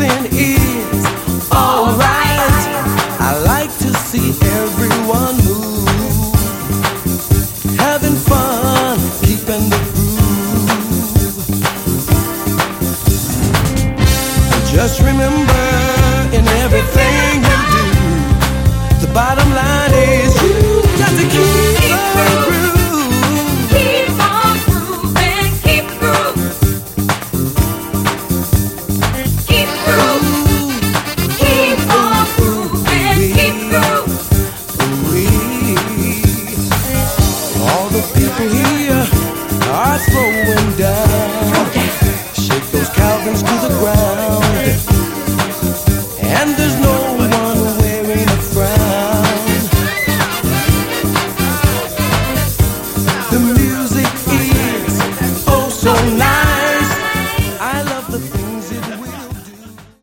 everything is alright. I like to see everyone move, having fun, keeping the groove. And just remember, in everything you do, the bottom line